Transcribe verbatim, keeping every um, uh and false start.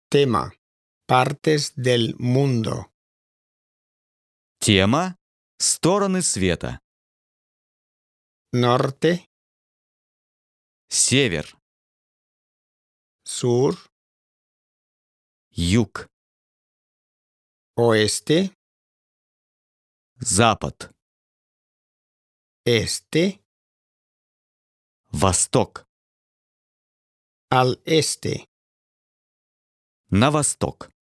Tema: Partes del mundo. Тема «Стороны света». Norte, Север, sur, юг, oeste, запад, este, восток, al este. на восток.